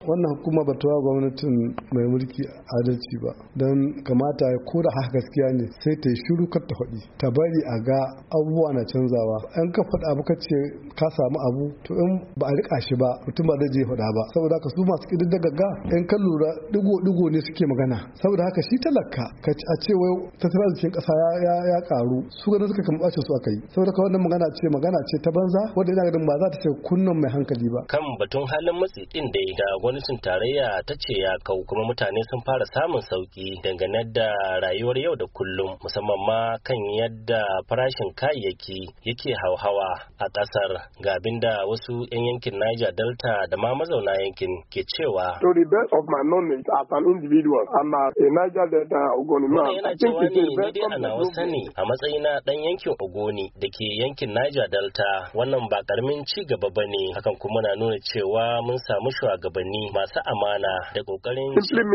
Wannan hukuma ba ta wa gwamnatin mai mulki adalci ba, don kamata ya koda haka gaskiya ne sai ta yi shiru kar ta faɗi, ta bari a ga abubuwa na canzawa. An ka faɗa abu ka ce ka samu abu, to in ba a rika shi ba mutum ba zai je faɗa ba. Saboda haka su masu ƙididdiga in ka lura digo ne suke magana. Saboda haka shi talaka a ce wai tattalin arzikin ƙasa ya ƙaru, su ganin suka kama ɓacin su aka yi. Saboda haka wannan magana ce ta banza wanda ina ganin ba za ta ce kunnan mai hankali ba. Kan batun halin matsi ɗin da gwamnatin tarayya ta ce ya kau, kuma mutane sun fara samun sauki dangane da rayuwar yau da kullum, musamman ma kan yadda farashin kayayyaki yake hauhawa a ƙasar. Ga abin da wasu 'yan yankin Niger Delta da ma mazauna yankin ke cewa. To the best of my knowledge as an individual, I'm a Niger Delta Ogoni man. Yana cewa ne ni dai ana sani a matsayina dan yankin Ogoni da ke yankin Niger Delta, wannan ba karamin ci gaba bane, hakan kuma na nuna cewa mun samu shugabanni masu amana da kokarin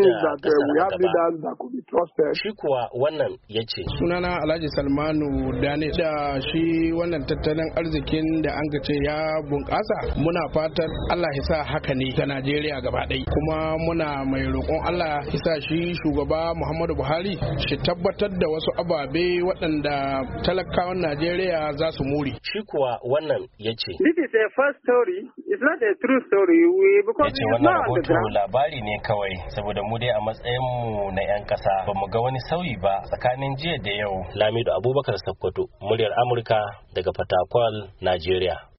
shi kuwa wannan ya ce. Sunana Alhaji Salmanu Dane. Da shi wannan tattalin arzikin da an ce ya bunƙasa, muna fatan Allah ya sa haka ne ga Najeriya gaba ɗaya, kuma muna mai roƙon Allah ya sa shi shugaba Muhammadu Buhari shi tabbatar da wasu ababe waɗanda talakawan Najeriya za su more. Shi kuwa wannan ya ce. This is a first story, it's not a true story. Ya ce wannan rahoto labari ne kawai, saboda mu dai a matsayinmu na 'yan ƙasa ba mu ga wani sauyi ba tsakanin jiya da yau. Lamido Abubakar Sokoto, muryar Amurka daga Fatakwal, Najeriya.